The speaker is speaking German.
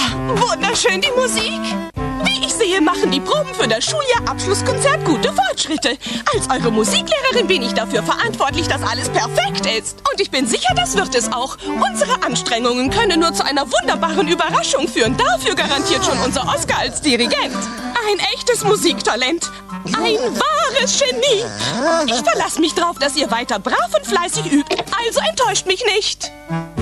Wunderschön die Musik. Wie ich sehe, machen die Proben für das Schuljahr-Abschlusskonzert gute Fortschritte. Als eure Musiklehrerin bin ich dafür verantwortlich, dass alles perfekt ist. Und ich bin sicher, das wird es auch. Unsere Anstrengungen können nur zu einer wunderbaren Überraschung führen. Dafür garantiert schon unser Oscar als Dirigent. Ein echtes Musiktalent. Ein wahres Genie. Ich verlasse mich drauf, dass ihr weiter brav und fleißig übt. Also enttäuscht mich nicht.